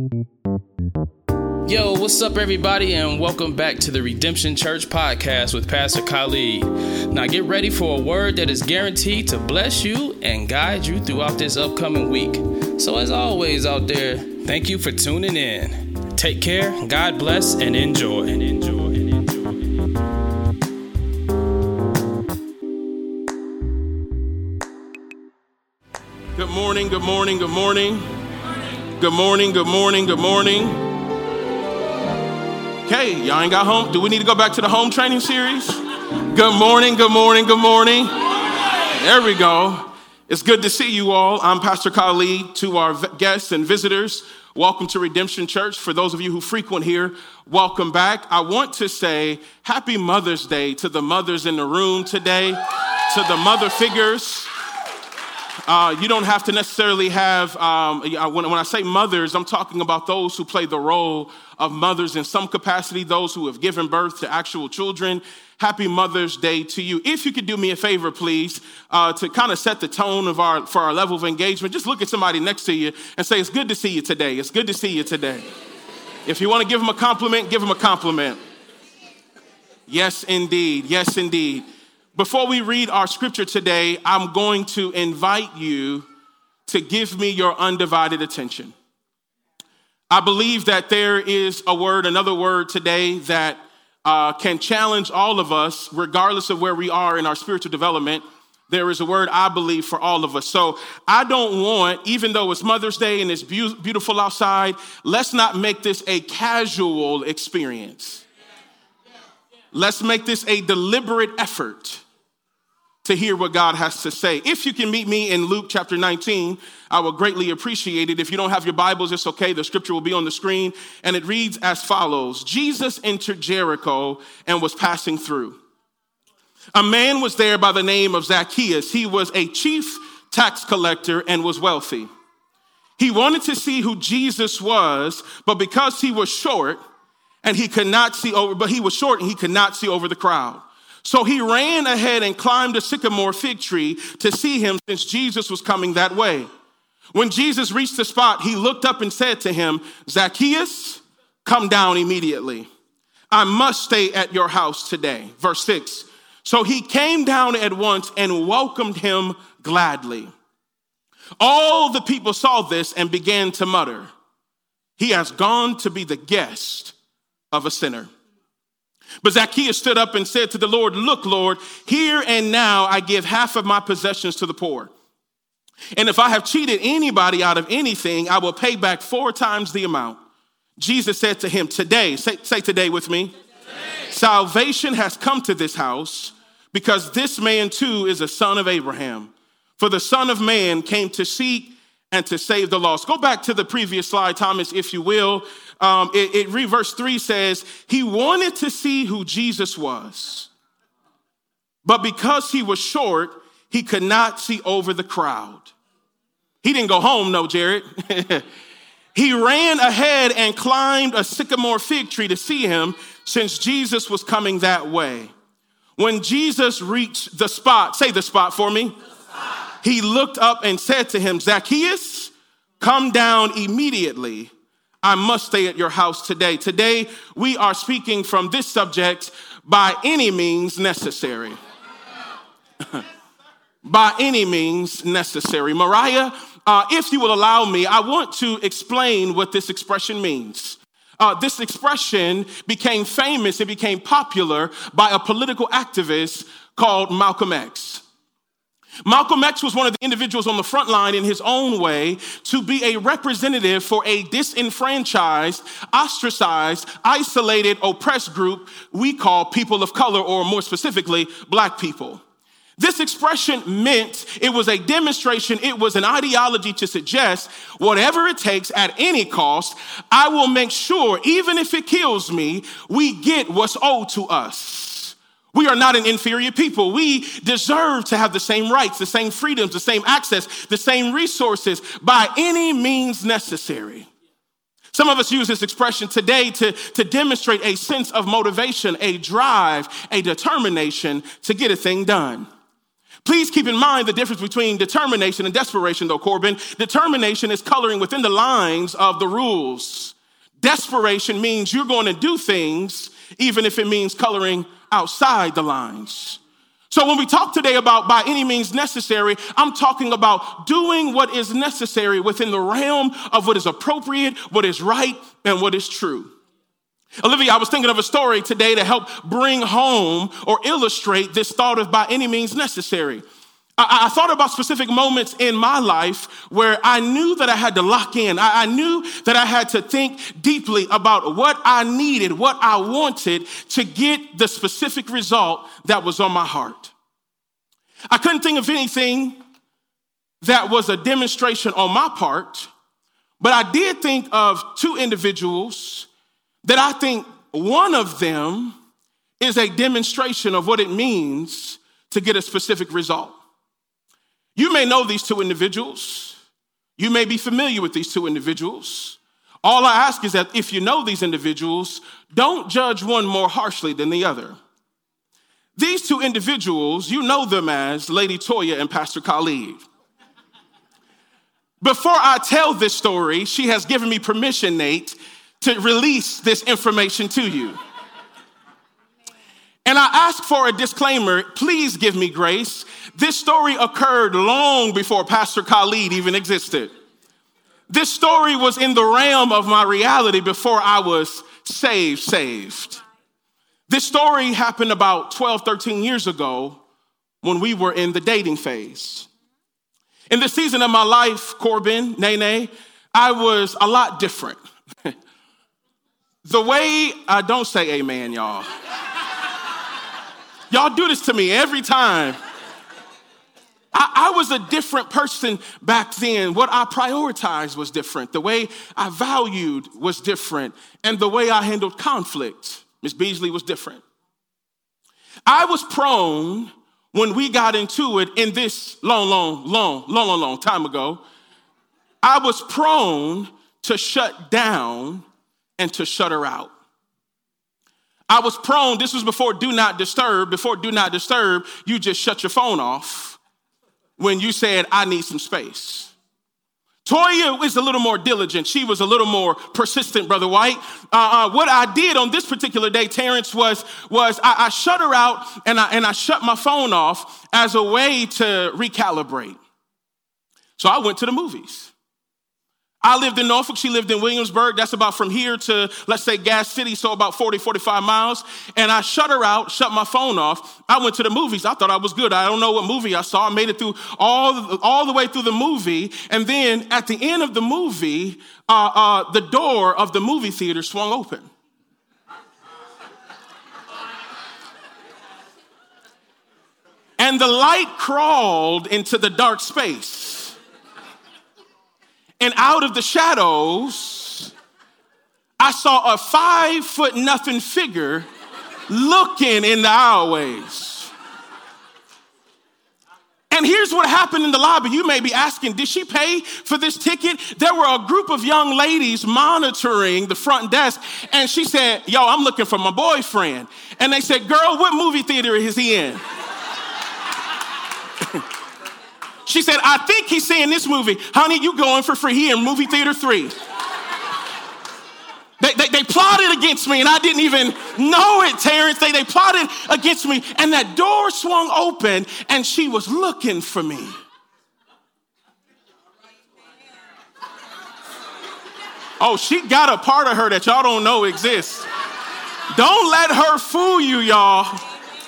Yo, what's up, everybody, and welcome back to the Redemption Church podcast with Pastor Khalid. Now get ready for a word that is guaranteed to bless you and guide you throughout this upcoming week. So as always out there, thank you for tuning in. Take care, God bless, and enjoy. Good morning, good morning, good morning. Good morning, good morning, good morning. Okay, y'all ain't got home. Do we need to go back to the home training series? Good morning, good morning, good morning. There we go. It's good to see you all. I'm Pastor Khalid. To our guests and visitors, welcome to Redemption Church. For those of you who frequent here, welcome back. I want to say Happy Mother's Day to the mothers in the room today, to the mother figures. You don't have to necessarily have, when I say mothers, I'm talking about those who play the role of mothers in some capacity, those who have given birth to actual children. Happy Mother's Day to you. If you could do me a favor, please, to kind of set the tone for our level of engagement, just look at somebody next to you and say, it's good to see you today. It's good to see you today. If you want to give them a compliment, give them a compliment. Yes, indeed. Yes, indeed. Before we read our scripture today, I'm going to invite you to give me your undivided attention. I believe that there is another word today that can challenge all of us, regardless of where we are in our spiritual development. There is a word, I believe, for all of us. So I don't want, even though it's Mother's Day and it's beautiful outside, let's not make this a casual experience. Let's make this a deliberate effort to hear what God has to say. If you can meet me in Luke chapter 19, I will greatly appreciate it. If you don't have your Bibles, it's okay. The scripture will be on the screen, and it reads as follows. Jesus entered Jericho and was passing through. A man was there by the name of Zacchaeus. He was a chief tax collector and was wealthy. He wanted to see who Jesus was, but because he was short and he could not see over the crowd. So he ran ahead and climbed a sycamore fig tree to see him, since Jesus was coming that way. When Jesus reached the spot, he looked up and said to him, Zacchaeus, come down immediately. I must stay at your house today. Verse 6. So he came down at once and welcomed him gladly. All the people saw this and began to mutter, he has gone to be the guest of a sinner. But Zacchaeus stood up and said to the Lord, look, Lord, here and now I give half of my possessions to the poor. And if I have cheated anybody out of anything, I will pay back 4 times the amount. Jesus said to him, today, say today with me. Today. Salvation has come to this house because this man too is a son of Abraham. For the Son of Man came to seek and to save the lost. Go back to the previous slide, Thomas, if you will. Verse 3 says, he wanted to see who Jesus was, but because he was short, he could not see over the crowd. He didn't go home, no, Jared. He ran ahead and climbed a sycamore fig tree to see him, since Jesus was coming that way. When Jesus reached the spot, say the spot for me. He looked up and said to him, Zacchaeus, come down immediately. I must stay at your house today. Today, we are speaking from this subject, by any means necessary. By any means necessary. Mariah, if you will allow me, I want to explain what this expression means. This expression became famous, it became popular by a political activist called Malcolm X. Malcolm X was one of the individuals on the front line in his own way to be a representative for a disenfranchised, ostracized, isolated, oppressed group we call people of color, or more specifically, Black people. This expression meant it was a demonstration, it was an ideology to suggest whatever it takes at any cost, I will make sure, even if it kills me, we get what's owed to us. We are not an inferior people. We deserve to have the same rights, the same freedoms, the same access, the same resources by any means necessary. Some of us use this expression today to demonstrate a sense of motivation, a drive, a determination to get a thing done. Please keep in mind the difference between determination and desperation, though, Corbin. Determination is coloring within the lines of the rules. Desperation means you're going to do things even if it means coloring outside the lines. So when we talk today about by any means necessary, I'm talking about doing what is necessary within the realm of what is appropriate, what is right, and what is true. Olivia, I was thinking of a story today to help bring home or illustrate this thought of by any means necessary. I thought about specific moments in my life where I knew that I had to lock in. I knew that I had to think deeply about what I needed, what I wanted to get the specific result that was on my heart. I couldn't think of anything that was a demonstration on my part, but I did think of two individuals that I think one of them is a demonstration of what it means to get a specific result. You may know these two individuals. You may be familiar with these two individuals. All I ask is that if you know these individuals, don't judge one more harshly than the other. These two individuals, you know them as Lady Toya and Pastor Khalid. Before I tell this story, she has given me permission, Nate, to release this information to you. And I ask for a disclaimer. Please give me grace. This story occurred long before Pastor Khalid even existed. This story was in the realm of my reality before I was saved. This story happened about 12, 13 years ago when we were in the dating phase. In this season of my life, Corbin, Nene, I was a lot different. The way, don't say amen, y'all. Y'all do this to me every time. I was a different person back then. What I prioritized was different. The way I valued was different. And the way I handled conflict, Miss Beasley, was different. I was prone, when we got into it in this long time ago, I was prone to shut down and to shut her out. I was prone, this was before Do Not Disturb. Before Do Not Disturb, you just shut your phone off when you said, I need some space. Toya was a little more diligent. She was a little more persistent, Brother White. What I did on this particular day, Terrence, was I shut her out and I shut my phone off as a way to recalibrate. So I went to the movies. I lived in Norfolk. She lived in Williamsburg. That's about from here to, let's say, Gas City, so about 40, 45 miles. And I shut her out, shut my phone off. I went to the movies. I thought I was good. I don't know what movie I saw. I made it through all the way through the movie. And then at the end of the movie, the door of the movie theater swung open. And the light crawled into the dark space. And out of the shadows, I saw a 5'0" figure looking in the aisleways. And here's what happened in the lobby. You may be asking, did she pay for this ticket? There were a group of young ladies monitoring the front desk. And she said, yo, I'm looking for my boyfriend. And they said, girl, what movie theater is he in? She said, I think he's seeing this movie. Honey, you going for free. He in movie theater 3. They plotted against me, and I didn't even know it, Terrence. They plotted against me, and that door swung open, and she was looking for me. Oh, she got a part of her that y'all don't know exists. Don't let her fool you, y'all.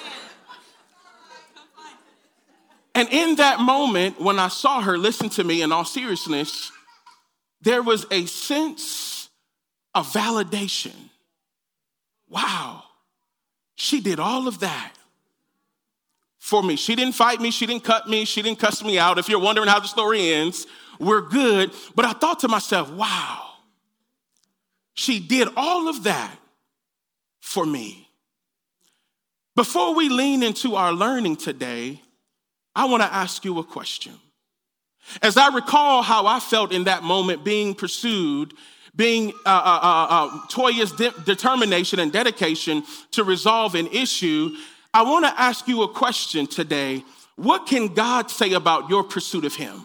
And in that moment, when I saw her, listen to me in all seriousness, there was a sense of validation. Wow, she did all of that for me. She didn't fight me. She didn't cut me. She didn't cuss me out. If you're wondering how the story ends, we're good. But I thought to myself, wow, she did all of that for me. Before we lean into our learning today, I want to ask you a question. As I recall how I felt in that moment being pursued, being Toya's determination and dedication to resolve an issue, I want to ask you a question today. what can God say about your pursuit of him?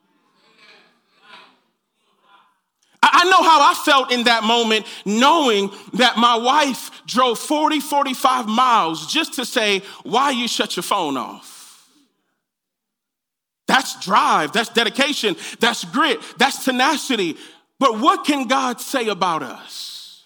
I know how I felt in that moment, knowing that my wife drove 45 miles just to say, why you shut your phone off? That's drive, that's dedication, that's grit, that's tenacity. But what can God say about us?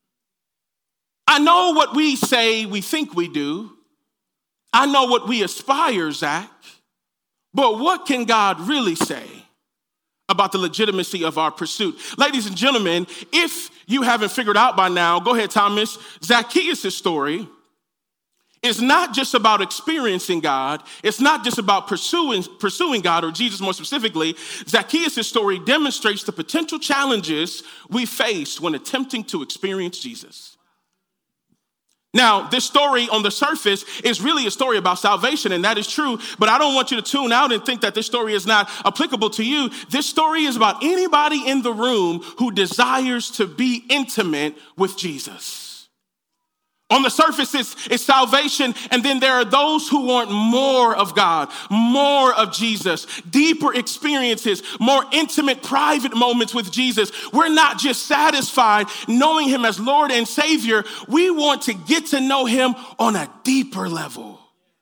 I know what we say we think we do. I know what we aspire, Zach. But what can God really say about the legitimacy of our pursuit? Ladies and gentlemen, if you haven't figured out by now, go ahead, Thomas. Zacchaeus' story is not just about experiencing God. It's not just about pursuing God, or Jesus more specifically. Zacchaeus' story demonstrates the potential challenges we face when attempting to experience Jesus. Now, this story on the surface is really a story about salvation, and that is true, but I don't want you to tune out and think that this story is not applicable to you. This story is about anybody in the room who desires to be intimate with Jesus. On the surface, it's salvation, and then there are those who want more of God, more of Jesus, deeper experiences, more intimate, private moments with Jesus. We're not just satisfied knowing him as Lord and Savior. We want to get to know him on a deeper level.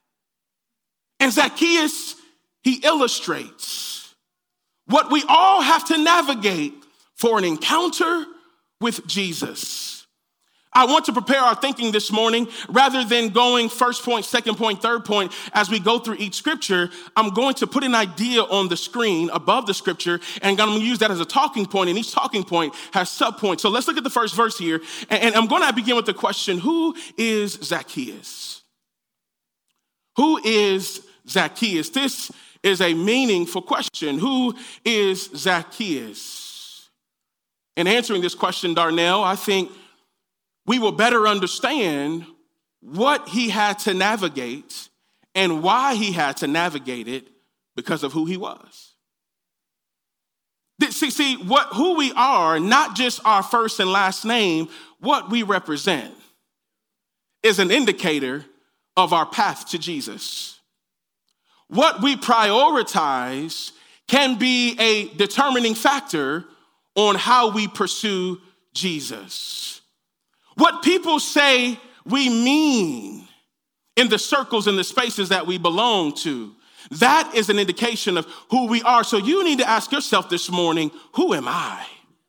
And Zacchaeus, he illustrates what we all have to navigate for an encounter with Jesus. I want to prepare our thinking this morning. Rather than going first point, second point, third point, as we go through each scripture, I'm going to put an idea on the screen above the scripture, and I'm going to use that as a talking point, and each talking point has subpoints. So let's look at the first verse here, and I'm going to begin with the question, who is Zacchaeus? Who is Zacchaeus? This is a meaningful question. Who is Zacchaeus? In answering this question, Darnell, I think we will better understand what he had to navigate and why he had to navigate it because of who he was. See, who we are, not just our first and last name, what we represent is an indicator of our path to Jesus. What we prioritize can be a determining factor on how we pursue Jesus. What people say we mean in the circles and the spaces that we belong to, that is an indication of who we are. So you need to ask yourself this morning, who am I?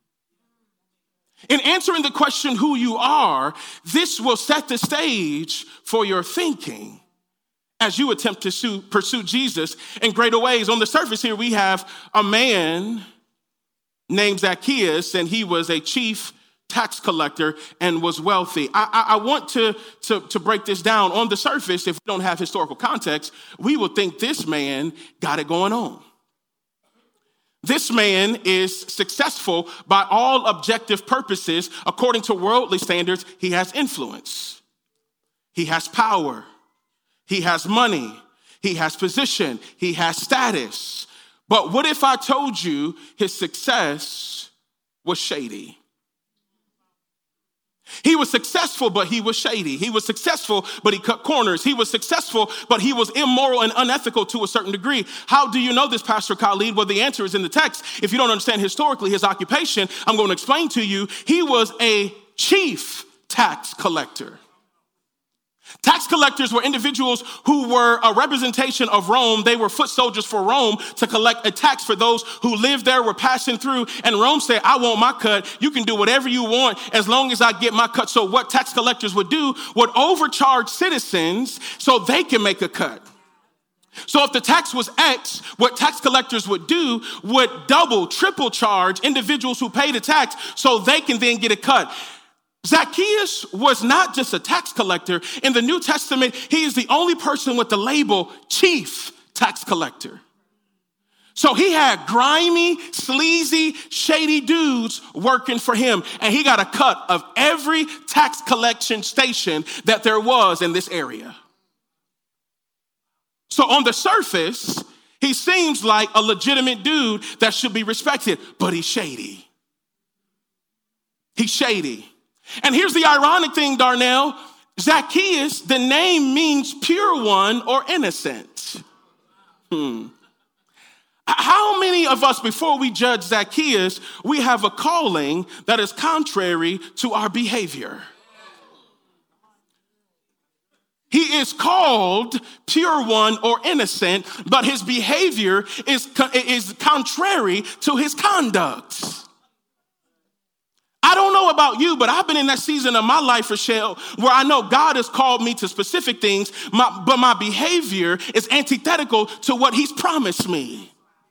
In answering the question, who you are, this will set the stage for your thinking as you attempt to pursue Jesus in greater ways. On the surface here, we have a man named Zacchaeus, and he was a chief tax collector and was wealthy. I want to break this down. On the surface, if we don't have historical context, we will think this man got it going on. This man is successful by all objective purposes. According to worldly standards, he has influence. He has power. He has money. He has position. He has status. But what if I told you his success was shady? He was successful, but he was shady. He was successful, but he cut corners. He was successful, but he was immoral and unethical to a certain degree. How do you know this, Pastor Khalid? Well, the answer is in the text. If you don't understand historically his occupation, I'm going to explain to you. He was a chief tax collector. Tax collectors were individuals who were a representation of Rome. They were foot soldiers for Rome to collect a tax for those who lived there, were passing through. And Rome said, I want my cut. You can do whatever you want as long as I get my cut. So what tax collectors would do would overcharge citizens so they can make a cut. So if the tax was X, what tax collectors would do would double, triple charge individuals who paid a tax so they can then get a cut. Zacchaeus was not just a tax collector. In the New Testament, he is the only person with the label chief tax collector. So he had grimy, sleazy, shady dudes working for him, and he got a cut of every tax collection station that there was in this area. So on the surface, he seems like a legitimate dude that should be respected, but he's shady. He's shady. And here's the ironic thing, Darnell. Zacchaeus, the name means pure one or innocent. How many of us, before we judge Zacchaeus, we have a calling that is contrary to our behavior? He is called pure one or innocent, but his behavior is contrary to his conduct. I don't know about you, but I've been in that season of my life, Rochelle, where I know God has called me to specific things, but my behavior is antithetical to what he's promised me.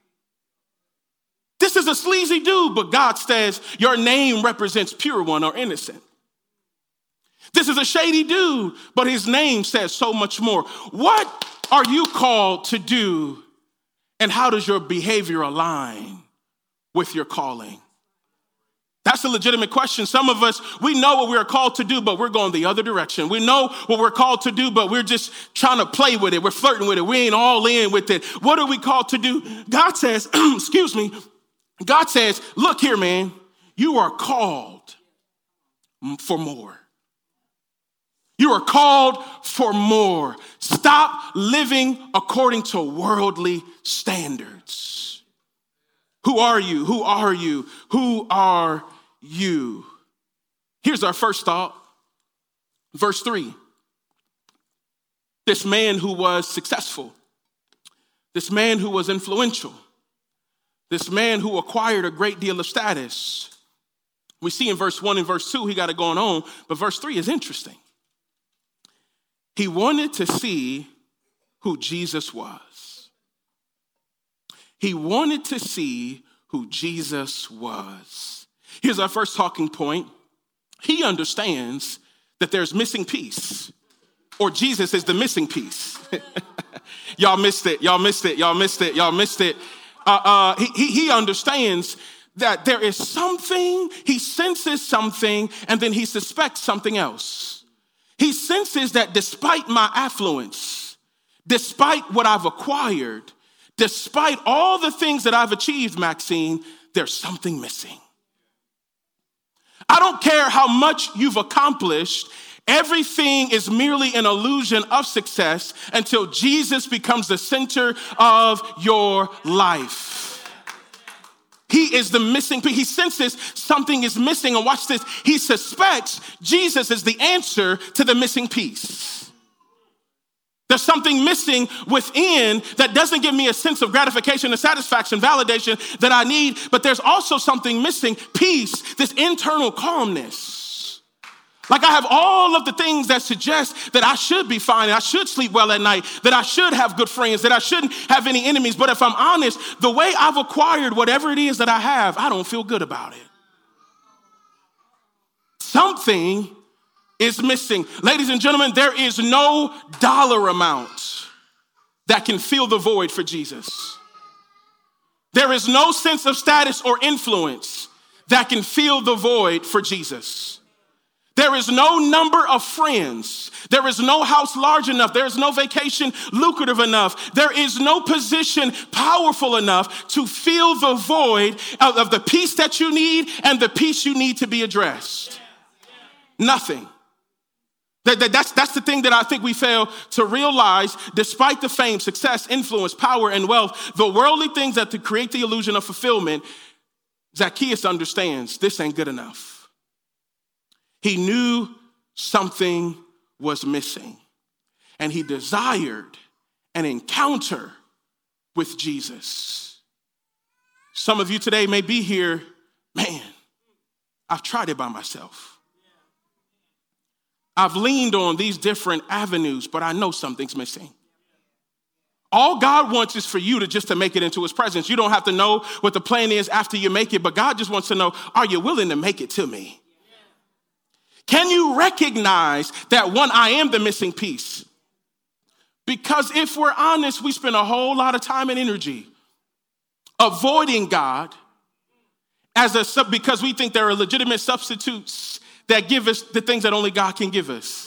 This is a sleazy dude, but God says your name represents pure one or innocent. This is a shady dude, but his name says so much more. What are you called to do, and how does your behavior align with your calling? That's a legitimate question. Some of us, we know what we're called to do, but we're going the other direction. We know what we're called to do, but we're just trying to play with it. We're flirting with it. We ain't all in with it. What are we called to do? God says, God says, look here, man, you are called for more. You are called for more. Stop living according to worldly standards. Who are you? Who are you? Who are you? Here's our first thought. Verse 3. This man who was successful, this man who was influential, this man who acquired a great deal of status. We see in verse 1 and verse 2, he got it going on, but verse 3 is interesting. He wanted to see who Jesus was. He wanted to see who Jesus was. Here's our first talking point. He understands that there's missing piece, or Jesus is the missing piece. Y'all missed it. Y'all missed it. Y'all missed it. Y'all missed it. He understands that there is something, he senses something, and then he suspects something else. He senses that despite my affluence, despite what I've acquired, despite all the things that I've achieved, Maxine, there's something missing. I don't care how much you've accomplished. Everything is merely an illusion of success until Jesus becomes the center of your life. He is the missing piece. He senses something is missing, and watch this. He suspects Jesus is the answer to the missing piece. There's something missing within that doesn't give me a sense of gratification and satisfaction, validation that I need, but there's also something missing, peace, this internal calmness. Like I have all of the things that suggest that I should be fine, I should sleep well at night, that I should have good friends, that I shouldn't have any enemies. But if I'm honest, the way I've acquired whatever it is that I have, I don't feel good about it. Something is missing. Ladies and gentlemen, there is no dollar amount that can fill the void for Jesus. There is no sense of status or influence that can fill the void for Jesus. There is no number of friends. There is no house large enough. There is no vacation lucrative enough. There is no position powerful enough to fill the void of the peace that you need and the peace you need to be addressed. Nothing. That's the thing that I think we fail to realize. Despite the fame, success, influence, power, and wealth, the worldly things that to create the illusion of fulfillment, Zacchaeus understands this ain't good enough. He knew something was missing, and he desired an encounter with Jesus. Some of you today may be here, man, I've tried it by myself. I've leaned on these different avenues, but I know something's missing. All God wants is for you to make it into his presence. You don't have to know what the plan is after you make it, but God just wants to know, are you willing to make it to me? Can you recognize that one, I am the missing piece? Because if we're honest, we spend a whole lot of time and energy avoiding God because we think there are legitimate substitutes that give us the things that only God can give us.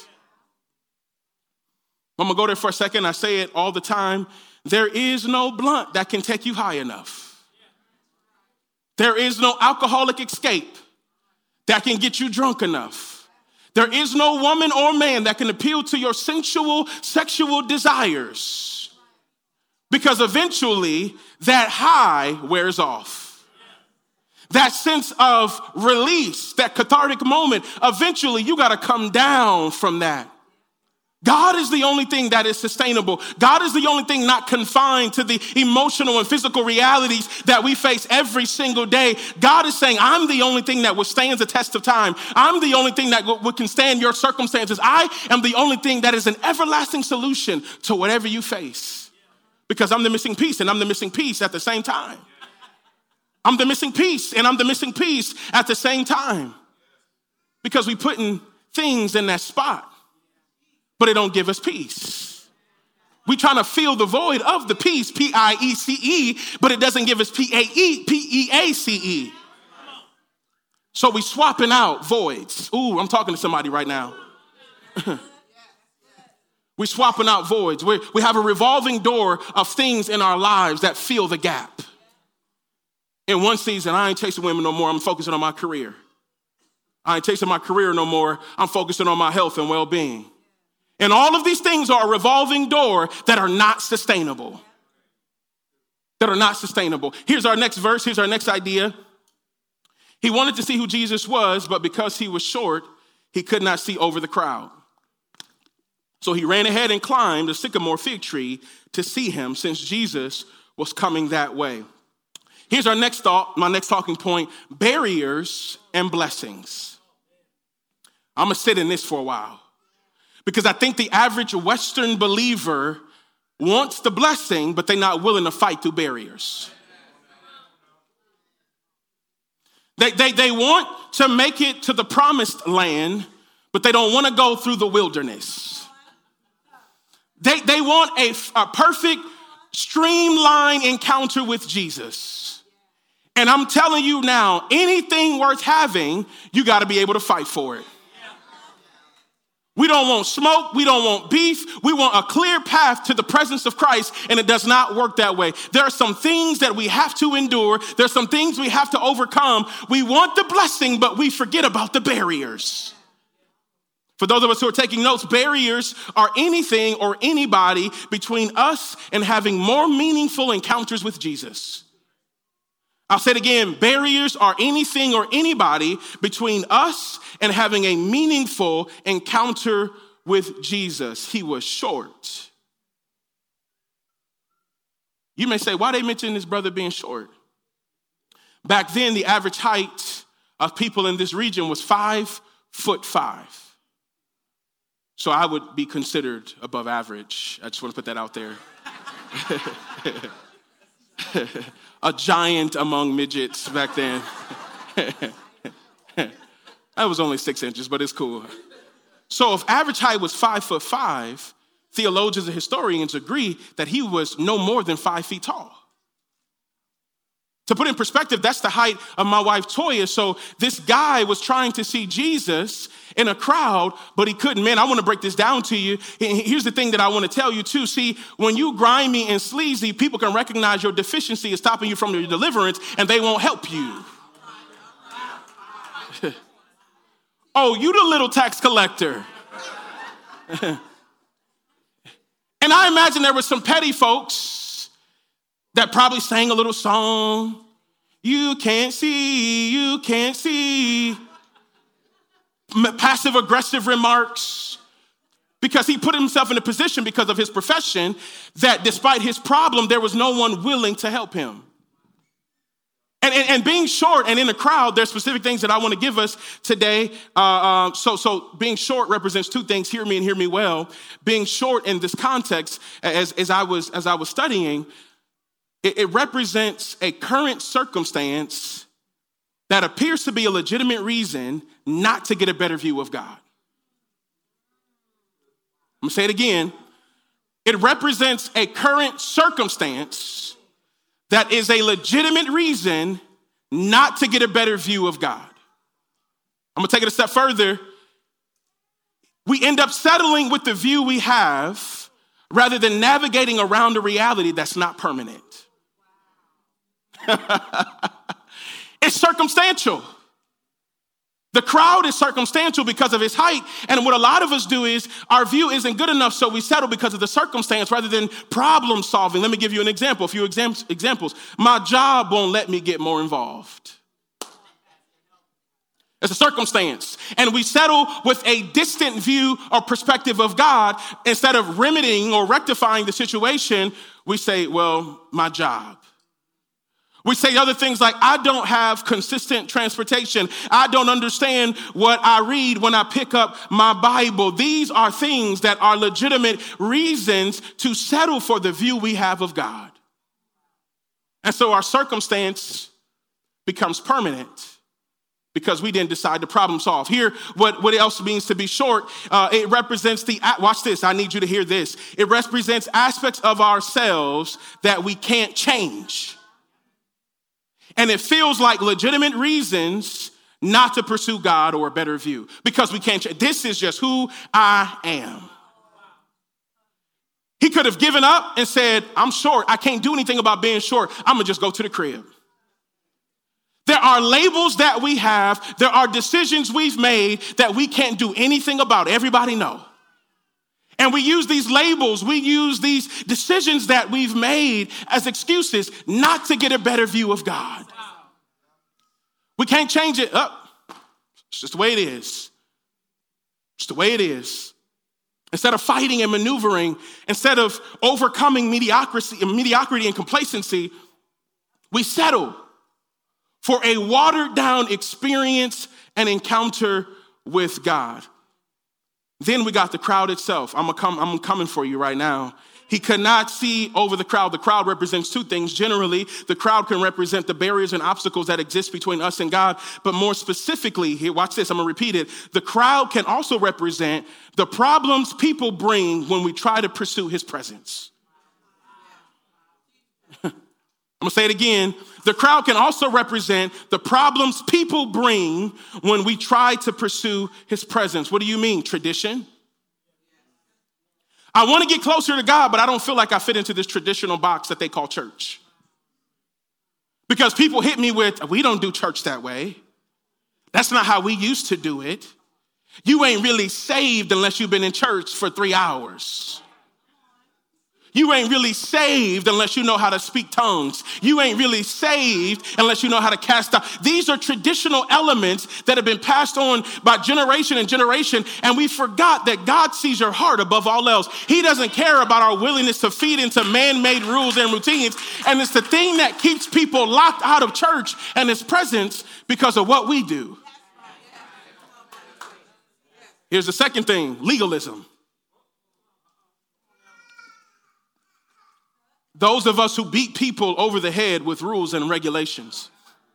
I'm going to go there for a second. I say it all the time. There is no blunt that can take you high enough. There is no alcoholic escape that can get you drunk enough. There is no woman or man that can appeal to your sensual, sexual desires Because eventually that high wears off. That sense of release, that cathartic moment, eventually you got to come down from that. God is the only thing that is sustainable. God is the only thing not confined to the emotional and physical realities that we face every single day. God is saying, I'm the only thing that withstands the test of time. I'm the only thing that can stand your circumstances. I am the only thing that is an everlasting solution to whatever you face. Because I'm the missing piece, and I'm the missing piece at the same time. I'm the missing piece, and I'm the missing piece at the same time. Because we putting things in that spot, but it don't give us peace. We trying to fill the void of the peace, P-I-E-C-E, but it doesn't give us P-E-A-C-E. So we swapping out voids. Ooh, I'm talking to somebody right now. We swapping out voids. We have a revolving door of things in our lives that fill the gap. In one season, I ain't chasing women no more. I'm focusing on my career. I ain't chasing my career no more. I'm focusing on my health and well-being. And all of these things are a revolving door that are not sustainable. That are not sustainable. Here's our next verse. Here's our next idea. He wanted to see who Jesus was, but because he was short, he could not see over the crowd. So he ran ahead and climbed a sycamore fig tree to see him, since Jesus was coming that way. Here's our next thought, my next talking point: barriers and blessings. I'm going to sit in this for a while, because I think the average Western believer wants the blessing, but they're not willing to fight through barriers. They want to make it to the promised land, but they don't want to go through the wilderness. They want a perfect, streamlined encounter with Jesus. And I'm telling you now, anything worth having, you got to be able to fight for it. We don't want smoke. We don't want beef. We want a clear path to the presence of Christ, and it does not work that way. There are some things that we have to endure. There's some things we have to overcome. We want the blessing, but we forget about the barriers. For those of us who are taking notes, barriers are anything or anybody between us and having more meaningful encounters with Jesus. I'll say it again, barriers are anything or anybody between us and having a meaningful encounter with Jesus. He was short. You may say, why they mention this brother being short? Back then, the average height of people in this region was 5'5". So I would be considered above average. I just want to put that out there. A giant among midgets back then. I was only 6 inches, but it's cool. So if average height was 5'5", theologians and historians agree that he was no more than 5 feet tall. To put in perspective, that's the height of my wife, Toya. So this guy was trying to see Jesus in a crowd, but he couldn't. Man, I want to break this down to you. Here's the thing that I want to tell you too. See, when you grimy and sleazy, people can recognize your deficiency is stopping you from your deliverance, and they won't help you. Oh, you the little tax collector. And I imagine there were some petty folks that probably sang a little song. You can't see. Passive aggressive remarks. Because he put himself in a position because of his profession that despite his problem, there was no one willing to help him. And being short and in the crowd, there's specific things that I want to give us today. So being short represents two things. Hear me and hear me well. Being short in this context, as I was studying, it represents a current circumstance that appears to be a legitimate reason not to get a better view of God. I'm going to say it again. It represents a current circumstance that is a legitimate reason not to get a better view of God. I'm going to take it a step further. We end up settling with the view we have rather than navigating around a reality that's not permanent. It's circumstantial. The crowd is circumstantial because of its height. And what a lot of us do is our view isn't good enough, so we settle because of the circumstance rather than problem solving. Let me give you an example, a few examples. My job won't let me get more involved. It's a circumstance. And we settle with a distant view or perspective of God. Instead of remedying or rectifying the situation, we say, well, my job. We say other things like, I don't have consistent transportation. I don't understand what I read when I pick up my Bible. These are things that are legitimate reasons to settle for the view we have of God. And so our circumstance becomes permanent because we didn't decide to problem solve. Here, what else means to be short? It represents watch this, I need you to hear this. It represents aspects of ourselves that we can't change. And it feels like legitimate reasons not to pursue God or a better view because we can't. This is just who I am. He could have given up and said, I'm short. I can't do anything about being short. I'm going to just go to the crib. There are labels that we have. There are decisions we've made that we can't do anything about. Everybody know. And we use these labels, we use these decisions that we've made as excuses not to get a better view of God. We can't change it up. It's just the way it is. It's the way it is. Instead of fighting and maneuvering, instead of overcoming mediocrity and complacency, we settle for a watered down experience and encounter with God. Then we got the crowd itself. I'm coming for you right now. He could not see over the crowd. The crowd represents two things. Generally, the crowd can represent the barriers and obstacles that exist between us and God. But more specifically, here, watch this, I'm going to repeat it. The crowd can also represent the problems people bring when we try to pursue his presence. I'm going to say it again. The crowd can also represent the problems people bring when we try to pursue his presence. What do you mean? Tradition? I want to get closer to God, but I don't feel like I fit into this traditional box that they call church. Because people hit me with, we don't do church that way. That's not how we used to do it. You ain't really saved unless you've been in church for 3 hours. You ain't really saved unless you know how to speak tongues. You ain't really saved unless you know how to cast out. These are traditional elements that have been passed on by generation and generation, and we forgot that God sees your heart above all else. He doesn't care about our willingness to feed into man-made rules and routines, and it's the thing that keeps people locked out of church and his presence because of what we do. Here's the second thing, legalism. Those of us who beat people over the head with rules and regulations.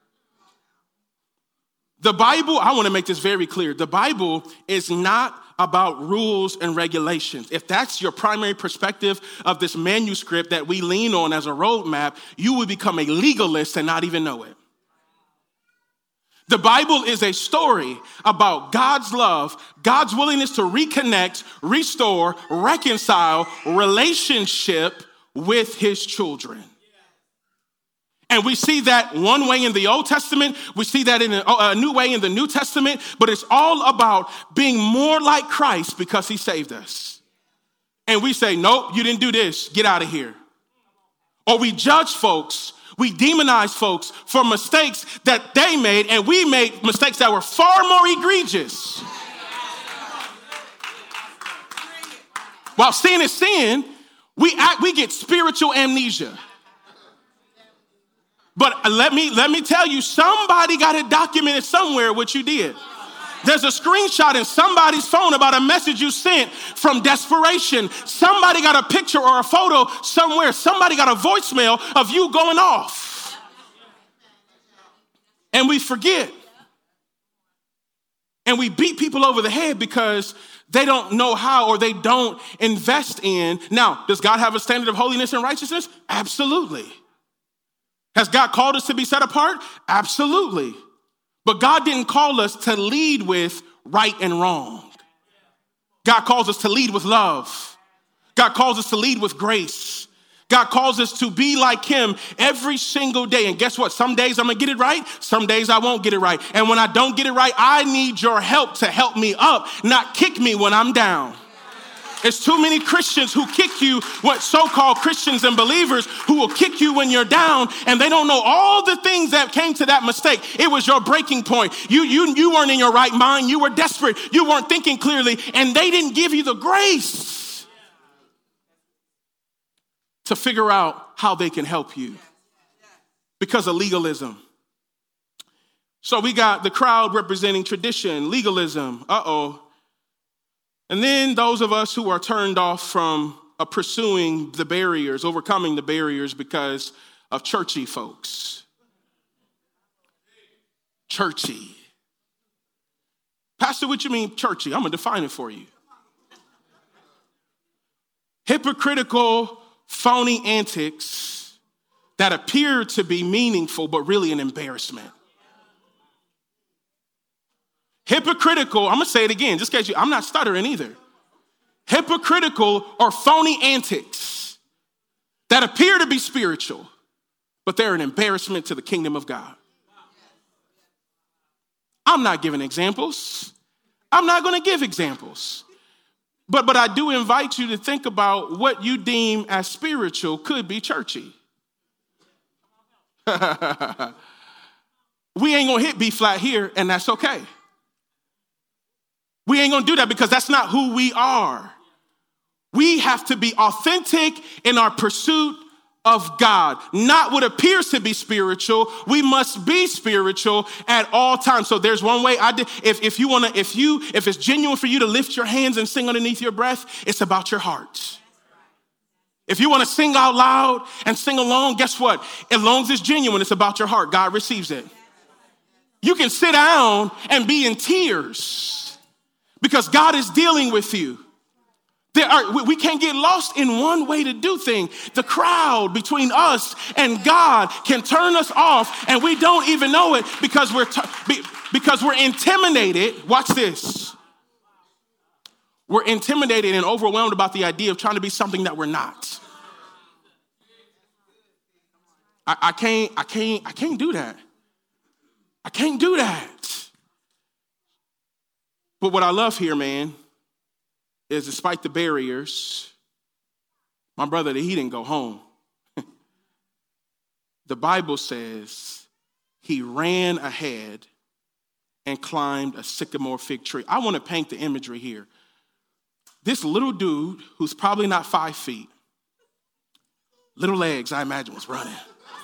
The Bible, I want to make this very clear. The Bible is not about rules and regulations. If that's your primary perspective of this manuscript that we lean on as a roadmap, you will become a legalist and not even know it. The Bible is a story about God's love, God's willingness to reconnect, restore, reconcile relationship with his children. And we see that one way in the Old Testament, we see that in a new way in the New Testament, but it's all about being more like Christ because he saved us. And we say, nope, you didn't do this, get out of here. Or we judge folks, we demonize folks for mistakes that they made, and we made mistakes that were far more egregious. While sin is sin, we get spiritual amnesia. But let me tell you, somebody got it documented somewhere what you did. There's a screenshot in somebody's phone about a message you sent from desperation. Somebody got a picture or a photo somewhere. Somebody got a voicemail of you going off. And we forget. And we beat people over the head because they don't know how or they don't invest in. Now, does God have a standard of holiness and righteousness? Absolutely. Has God called us to be set apart? Absolutely. But God didn't call us to lead with right and wrong. God calls us to lead with love. God calls us to lead with grace. God calls us to be like him every single day. And guess what? Some days I'm going to get it right. Some days I won't get it right. And when I don't get it right, I need your help to help me up, not kick me when I'm down. It's too many Christians who kick you, what so-called Christians and believers who will kick you when you're down, and they don't know all the things that came to that mistake. It was your breaking point. You weren't in your right mind. You were desperate. You weren't thinking clearly, and they didn't give you the grace to figure out how they can help you because of legalism. So we got the crowd representing tradition, legalism. And then those of us who are turned off from pursuing the barriers, overcoming the barriers because of churchy folks. Churchy. Pastor, what you mean churchy? I'm going to define it for you. Hypocritical, phony antics that appear to be meaningful but really an embarrassment. Hypocritical, I'm going to say it again, just in case I'm not stuttering either. Hypocritical or phony antics that appear to be spiritual, but they're an embarrassment to the kingdom of God. I'm not giving examples. I'm not going to give examples. But I do invite you to think about what you deem as spiritual could be churchy. We ain't going to hit B flat here, and that's okay. We ain't going to do that because that's not who we are. We have to be authentic in our pursuit of God, not what appears to be spiritual. We must be spiritual at all times. So there's one way if it's genuine for you to lift your hands and sing underneath your breath, it's about your heart. If you want to sing out loud and sing along, guess what? As long as it's genuine, it's about your heart. God receives it. You can sit down and be in tears because God is dealing with you. We can't get lost in one way to do things. The crowd between us and God can turn us off, and we don't even know it because we're intimidated. Watch this. We're intimidated and overwhelmed about the idea of trying to be something that we're not. I can't do that. I can't do that. But what I love here, man, is despite the barriers, my brother, he didn't go home. The Bible says he ran ahead and climbed a sycamore fig tree. I want to paint the imagery here. This little dude, who's probably not 5 feet, little legs, I imagine, was running.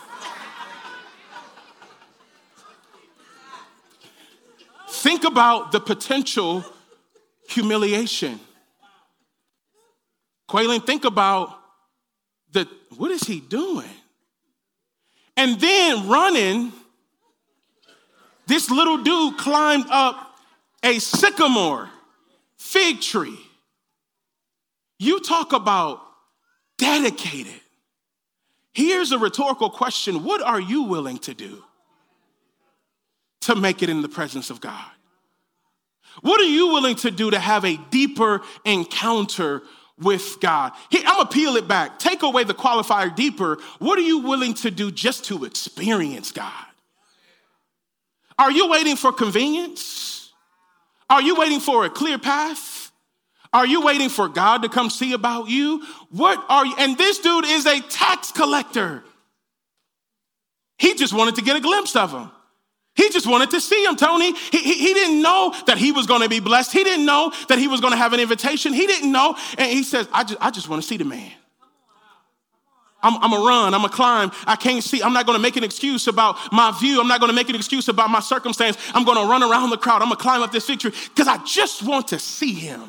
Think about the potential humiliation. Quaylen, think about what is he doing? And then running, this little dude climbed up a sycamore fig tree. You talk about dedicated. Here's a rhetorical question. What are you willing to do to make it in the presence of God? What are you willing to do to have a deeper encounter with God? Here, I'm going to peel it back. Take away the qualifier deeper. What are you willing to do just to experience God? Are you waiting for convenience? Are you waiting for a clear path? Are you waiting for God to come see about you? What are you? And this dude is a tax collector. He just wanted to get a glimpse of him. He just wanted to see him, Tony. He didn't know that he was going to be blessed. He didn't know that he was going to have an invitation. He didn't know. And he says, I just want to see the man. I'm going to run. I'm going to climb. I can't see. I'm not going to make an excuse about my view. I'm not going to make an excuse about my circumstance. I'm going to run around the crowd. I'm going to climb up this fig tree because I just want to see him.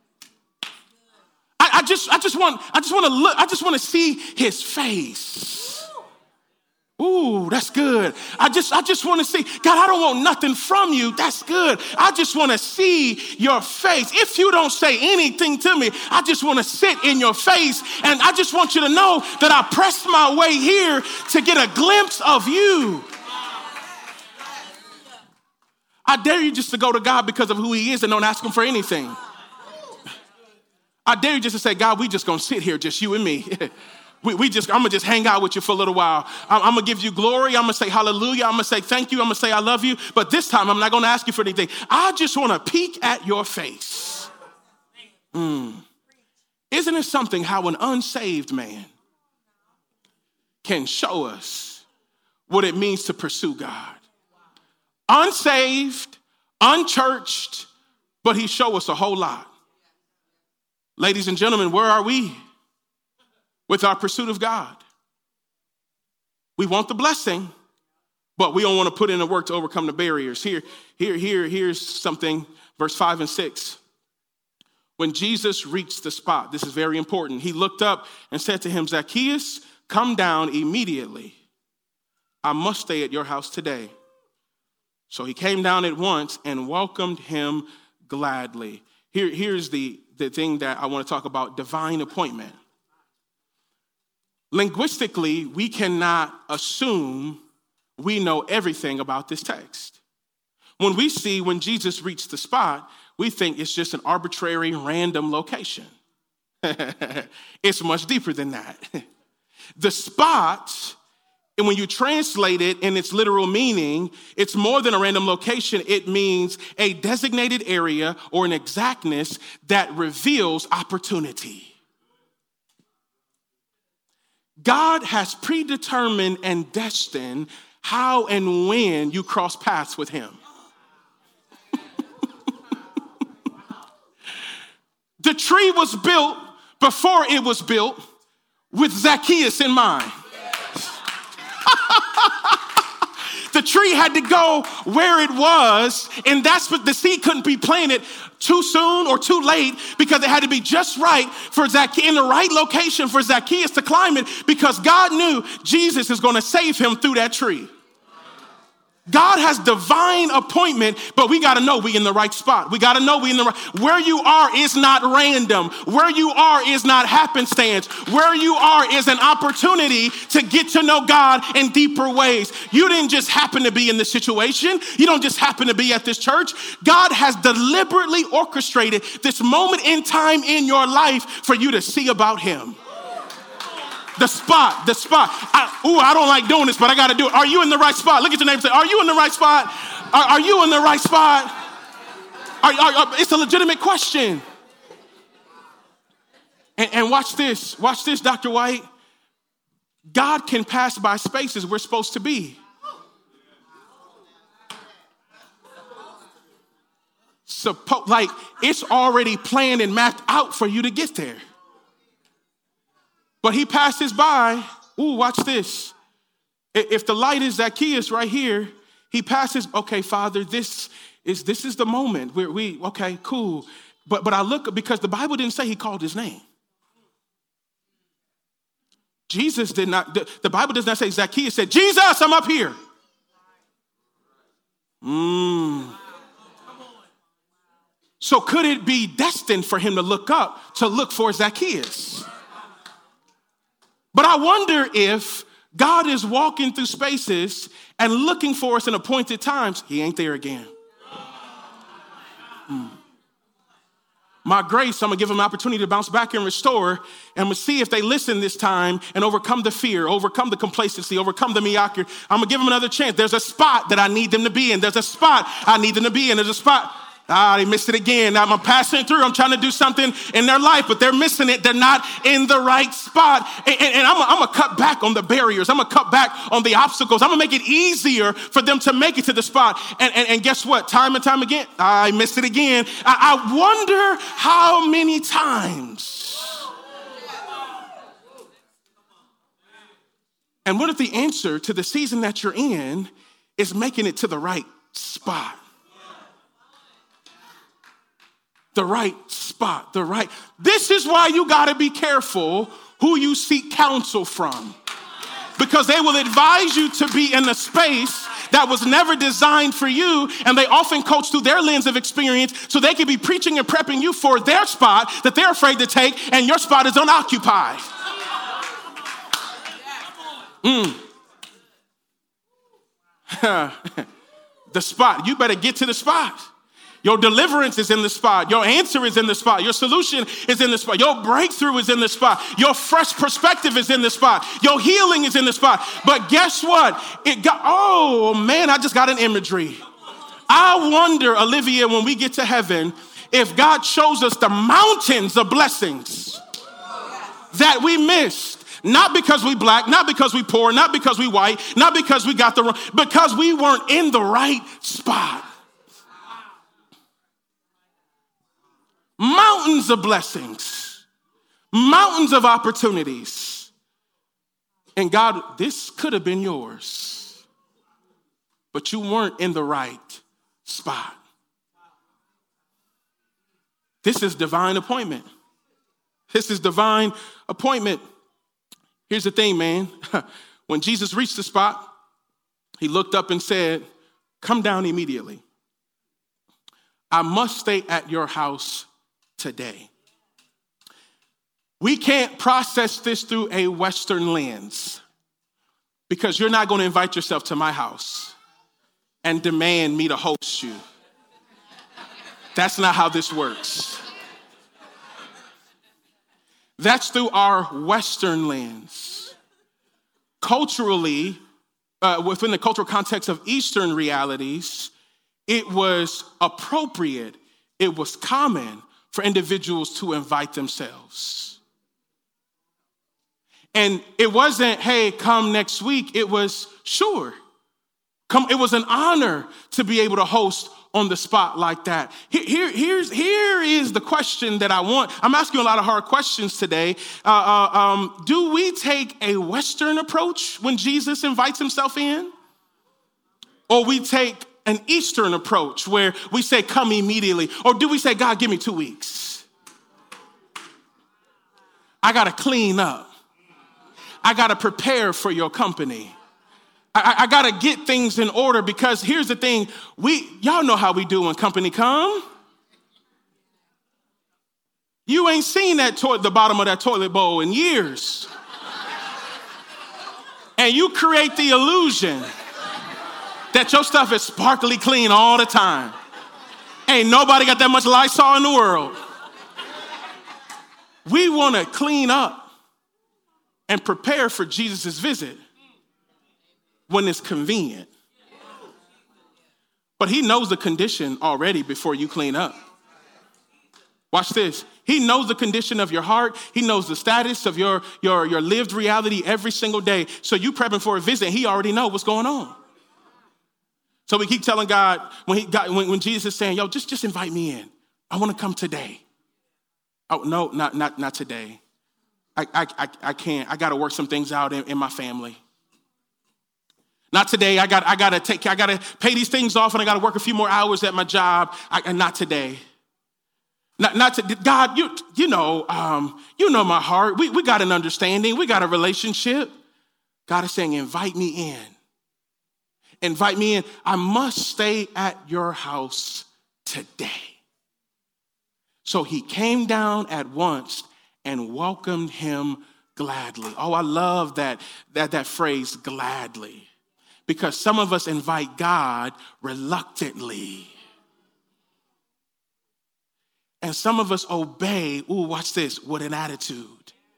I just want to look. I just want to see his face. Ooh, that's good. I just want to see. God, I don't want nothing from you. That's good. I just want to see your face. If you don't say anything to me, I just want to sit in your face. And I just want you to know that I pressed my way here to get a glimpse of you. I dare you just to go to God because of who he is and don't ask him for anything. I dare you just to say, God, we just going to sit here, just you and me. I'm gonna just hang out with you for a little while. I'm gonna give you glory. I'm gonna say hallelujah. I'm gonna say thank you. I'm gonna say I love you. But this time I'm not gonna ask you for anything. I just wanna peek at your face. Isn't it something how an unsaved man can show us what it means to pursue God? Unsaved, unchurched, but he showed us a whole lot. Ladies and gentlemen, where are we with our pursuit of God? We want the blessing, but we don't want to put in the work to overcome the barriers. Here's something, verse 5 and 6. When Jesus reached the spot, this is very important, he looked up and said to him, Zacchaeus, come down immediately. I must stay at your house today. So he came down at once and welcomed him gladly. Here's the thing that I want to talk about, divine appointment. Linguistically, we cannot assume we know everything about this text. When Jesus reached the spot, we think it's just an arbitrary, random location. It's much deeper than that. The spot, and when you translate it in its literal meaning, it's more than a random location. It means a designated area or an exactness that reveals opportunity. God has predetermined and destined how and when you cross paths with him. The tree was built before it was built with Zacchaeus in mind. The tree had to go where it was, and that's what the seed couldn't be planted too soon or too late, because it had to be just right for Zacchaeus, in the right location for Zacchaeus to climb it, because God knew Jesus is going to save him through that tree. God has divine appointment, but we got to know we in the right spot. We got to know we in the right. Where you are is not random. Where you are is not happenstance. Where you are is an opportunity to get to know God in deeper ways. You didn't just happen to be in this situation. You don't just happen to be at this church. God has deliberately orchestrated this moment in time in your life for you to see about him. The spot. I don't like doing this, but I got to do it. Are you in the right spot? Look at your neighbor and say, are you in the right spot? Are you in the right spot? It's a legitimate question. And watch this, Dr. White. God can pass by spaces we're supposed to be. Like it's already planned and mapped out for you to get there. But he passes by. Ooh, watch this. If the light is Zacchaeus right here, he passes. Okay, Father, this is the moment where okay, cool. But I look, because the Bible didn't say he called his name. Jesus did not. The Bible does not say Zacchaeus said, Jesus, I'm up here. So could it be destined for him to look up, to look for Zacchaeus? But I wonder if God is walking through spaces and looking for us in appointed times. He ain't there again. My grace, I'm going to give them an opportunity to bounce back and restore. And I'm going to see if they listen this time and overcome the fear, overcome the complacency, overcome the mediocrity. I'm going to give them another chance. There's a spot that I need them to be in. There's a spot I need them to be in. There's a spot. They missed it again. I'm passing through. I'm trying to do something in their life, but they're missing it. They're not in the right spot. And I'm going to cut back on the barriers. I'm going to cut back on the obstacles. I'm going to make it easier for them to make it to the spot. And guess what? Time and time again, I missed it again. I wonder how many times. And what if the answer to the season that you're in is making it to the right spot? The right spot, This is why you got to be careful who you seek counsel from. Because they will advise you to be in a space that was never designed for you, and they often coach through their lens of experience, so they could be preaching and prepping you for their spot that they're afraid to take, and your spot is unoccupied. The spot. You better get to the spot. Your deliverance is in the spot. Your answer is in the spot. Your solution is in the spot. Your breakthrough is in the spot. Your fresh perspective is in the spot. Your healing is in the spot. But guess what? Oh man, I just got an imagery. I wonder, Olivia, when we get to heaven, if God shows us the mountains of blessings that we missed. Not because we black, not because we poor, not because we white, not because we got the wrong, because we weren't in the right spot. Mountains of blessings, mountains of opportunities. And God, this could have been yours, but you weren't in the right spot. This is divine appointment. This is divine appointment. Here's the thing, man. When Jesus reached the spot, he looked up and said, come down immediately. I must stay at your house today. We can't process this through a Western lens because you're not going to invite yourself to my house and demand me to host you. That's not how this works. That's through our Western lens. Culturally, within the cultural context of Eastern realities, it was appropriate, it was common for individuals to invite themselves. And it wasn't, hey, come next week. It was, sure, come. It was an honor to be able to host on the spot like that. Here is the question that I want. I'm asking you a lot of hard questions today. Do we take a Western approach when Jesus invites himself in? Or we take an Eastern approach where we say, come immediately? Or do we say, God, give me 2 weeks? I got to clean up. I got to prepare for your company. I got to get things in order because here's the thing. Y'all know how we do when company come. You ain't seen the bottom of that toilet bowl in years. And you create the illusion that your stuff is sparkly clean all the time. Ain't nobody got that much Lysol in the world. We want to clean up and prepare for Jesus' visit when it's convenient. But he knows the condition already before you clean up. Watch this. He knows the condition of your heart. He knows the status of your lived reality every single day. So you prepping for a visit, he already knows what's going on. So we keep telling God, when Jesus is saying, yo, just invite me in. I want to come today. Oh, no, not today. I can't. I got to work some things out in my family. Not today. I got to pay these things off and I got to work a few more hours at my job. Not today. God, you know my heart. We got an understanding. We got a relationship. God is saying, invite me in. Invite me in. I must stay at your house today. So he came down at once and welcomed him gladly. Oh, I love that phrase, gladly. Because some of us invite God reluctantly. And some of us obey, watch this, with an attitude.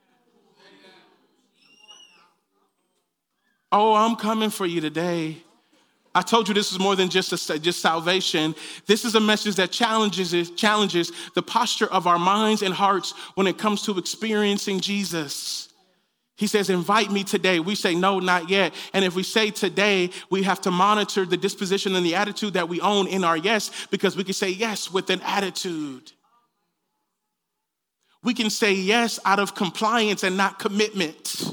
Oh, I'm coming for you today. I told you this is more than just salvation. This is a message that challenges the posture of our minds and hearts when it comes to experiencing Jesus. He says, invite me today. We say, no, not yet. And if we say today, we have to monitor the disposition and the attitude that we own in our yes, because we can say yes with an attitude. We can say yes out of compliance and not commitment.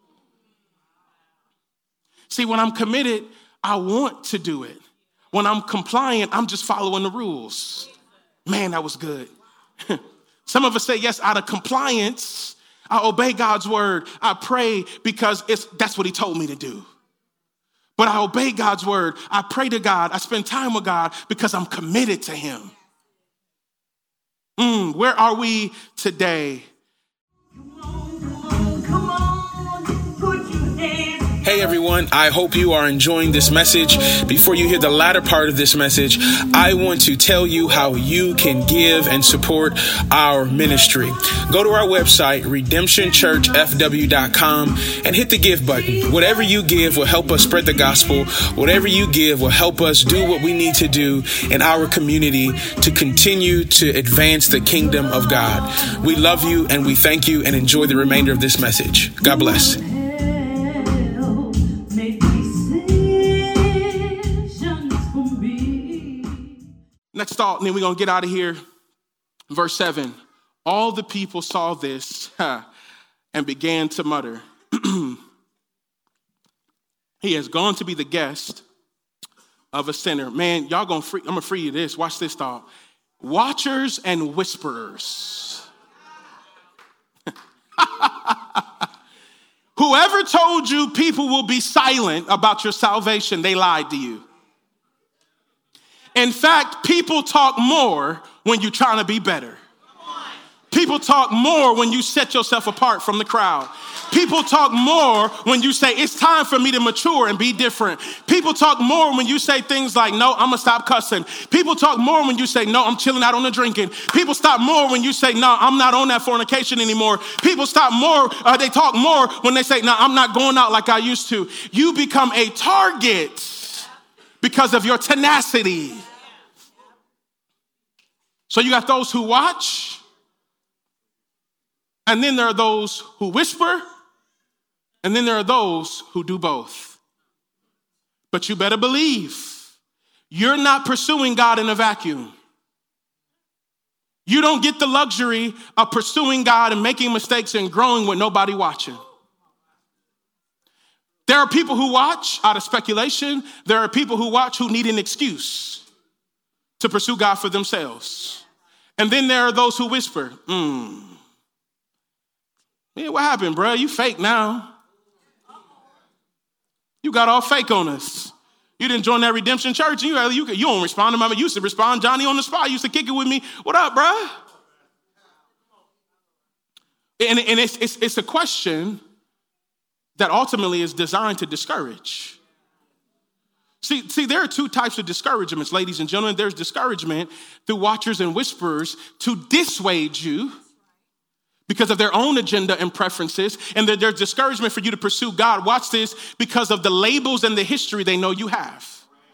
See, when I'm committed, I want to do it. When I'm compliant, I'm just following the rules. Man, that was good. Some of us say yes out of compliance. I obey God's word. I pray because that's what he told me to do. But I obey God's word. I pray to God. I spend time with God because I'm committed to him. Where are we today? Hey, Hey everyone, I hope you are enjoying this message. Before you hear the latter part of this message, I want to tell you how you can give and support our ministry. Go to our website, redemptionchurchfw.com, and hit the give button. Whatever you give will help us spread the gospel. Whatever you give will help us do what we need to do in our community to continue to advance the kingdom of God. We love you and we thank you, and enjoy the remainder of this message. God bless. Next thought, and then we're going to get out of here. Verse 7. All the people saw this and began to mutter. He has gone to be the guest of a sinner. Man, y'all I'm going to free you this. Watch this thought. Watchers and whisperers. Whoever told you people will be silent about your salvation, they lied to you. In fact, people talk more when you're trying to be better. People talk more when you set yourself apart from the crowd. People talk more when you say, it's time for me to mature and be different. People talk more when you say things like, no, I'm going to stop cussing. People talk more when you say, no, I'm chilling out on the drinking. People stop more when you say, no, I'm not on that fornication anymore. People stop more, they talk more when they say, no, I'm not going out like I used to. You become a target because of your tenacity. So you got those who watch, and then there are those who whisper, and then there are those who do both. But you better believe you're not pursuing God in a vacuum. You don't get the luxury of pursuing God and making mistakes and growing with nobody watching. There are people who watch out of speculation. There are people who watch who need an excuse to pursue God for themselves. And then there are those who whisper, yeah, what happened, bro? You fake now. You got all fake on us. You didn't join that Redemption Church. You don't respond to me. You used to respond, Johnny on the spot. You used to kick it with me. What up, bro? And it's a question that ultimately is designed to discourage. See, there are two types of discouragements, ladies and gentlemen. There's discouragement through watchers and whisperers to dissuade you because of their own agenda and preferences. And there's discouragement for you to pursue God. Watch this, because of the labels and the history they know you have.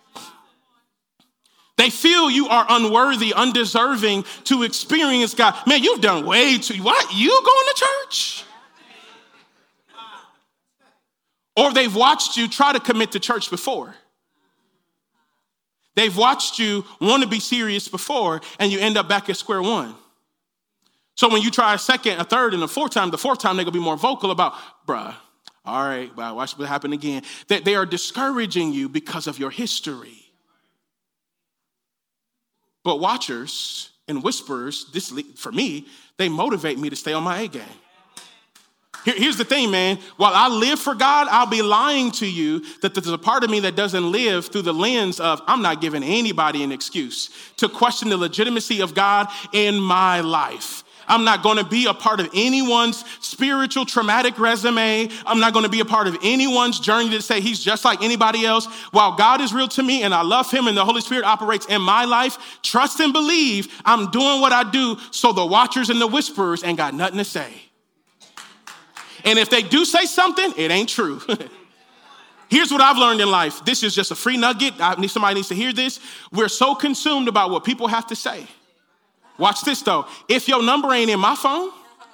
They feel you are unworthy, undeserving to experience God. Man, you've done way too. What? You going to church? Or they've watched you try to commit to church before. They've watched you want to be serious before, and you end up back at square one. So when you try a second, a third, and the fourth time they're going to be more vocal about, bruh, all right, but watch what happen again. That they are discouraging you because of your history. But watchers and whisperers, for me, they motivate me to stay on my A game. Here's the thing, man. While I live for God, I'll be lying to you that there's a part of me that doesn't live through the lens of I'm not giving anybody an excuse to question the legitimacy of God in my life. I'm not going to be a part of anyone's spiritual traumatic resume. I'm not going to be a part of anyone's journey to say he's just like anybody else. While God is real to me and I love him and the Holy Spirit operates in my life, trust and believe I'm doing what I do so the watchers and the whisperers ain't got nothing to say. And if they do say something, it ain't true. Here's what I've learned in life. This is just a free nugget. Somebody needs to hear this. We're so consumed about what people have to say. Watch this, though. If your number ain't in my phone,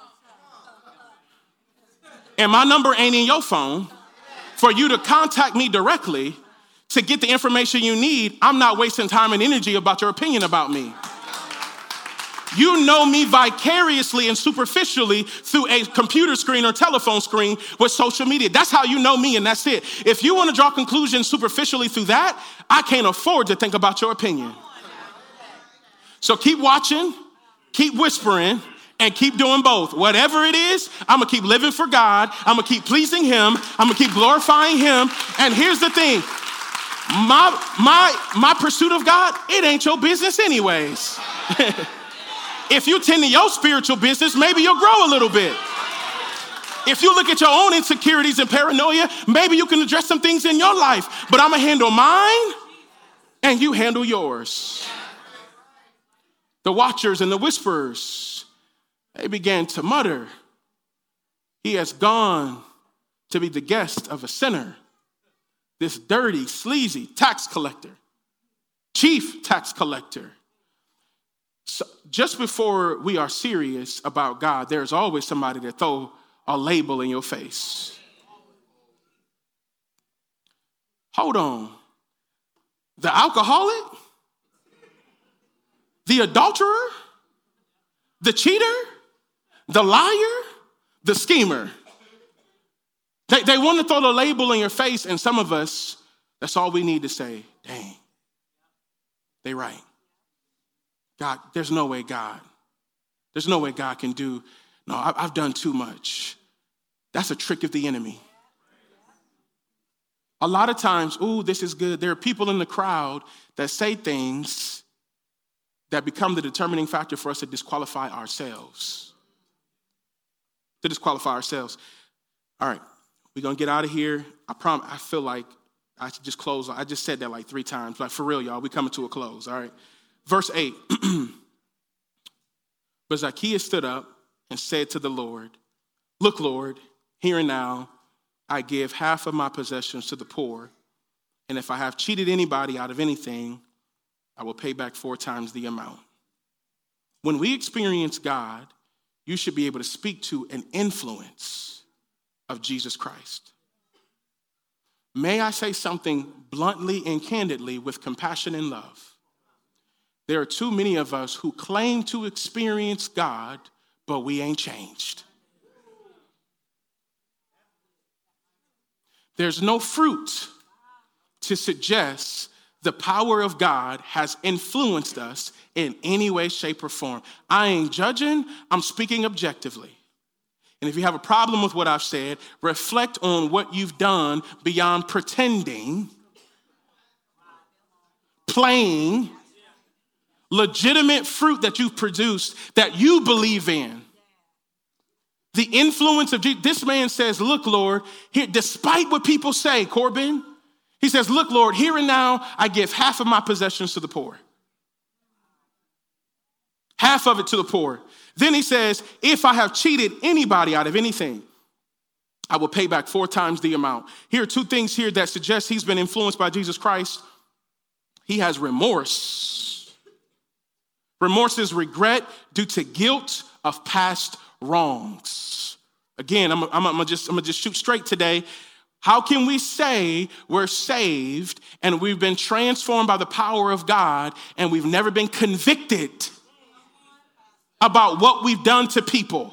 and my number ain't in your phone, for you to contact me directly to get the information you need, I'm not wasting time and energy about your opinion about me. You know me vicariously and superficially through a computer screen or telephone screen with social media. That's how you know me, and that's it. If you want to draw conclusions superficially through that, I can't afford to think about your opinion. So keep watching, keep whispering, and keep doing both. Whatever it is, I'm going to keep living for God. I'm going to keep pleasing him. I'm going to keep glorifying him. And here's the thing. My pursuit of God, it ain't your business anyways. If you tend to your spiritual business, maybe you'll grow a little bit. If you look at your own insecurities and paranoia, maybe you can address some things in your life, but I'm going to handle mine and you handle yours. The watchers and the whisperers, they began to mutter, he has gone to be the guest of a sinner, this dirty, sleazy tax collector, chief tax collector. So just before we are serious about God, there's always somebody that throw a label in your face. Hold on. The alcoholic? The adulterer? The cheater? The liar? The schemer? They want to throw the label in your face, and some of us, that's all we need to say, dang, they right. God, there's no way God can do, no, I've done too much. That's a trick of the enemy. A lot of times, ooh, this is good. There are people in the crowd that say things that become the determining factor for us to disqualify ourselves. All right, we're going to get out of here. I promise, I feel like I should just close. I just said that like 3 times. Like, for real, y'all, we coming to a close, all right? Verse 8. But Zacchaeus stood up and said to the Lord, look, Lord, here and now, I give half of my possessions to the poor. And if I have cheated anybody out of anything, I will pay back 4 times the amount. When we experience God, you should be able to speak to an influence of Jesus Christ. May I say something bluntly and candidly with compassion and love? There are too many of us who claim to experience God, but we ain't changed. There's no fruit to suggest the power of God has influenced us in any way, shape, or form. I ain't judging, I'm speaking objectively. And if you have a problem with what I've said, reflect on what you've done beyond pretending, playing, legitimate fruit that you've produced that you believe in. The influence of Jesus. This man says, look, Lord, here, despite what people say, Corbin, he says, look, Lord, here and now, I give half of my possessions to the poor. Half of it to the poor. Then he says, if I have cheated anybody out of anything, I will pay back 4 times the amount. Here are 2 things here that suggest he's been influenced by Jesus Christ. He has remorse. Remorse is regret due to guilt of past wrongs. Again, I'm gonna just shoot straight today. How can we say we're saved and we've been transformed by the power of God and we've never been convicted about what we've done to people?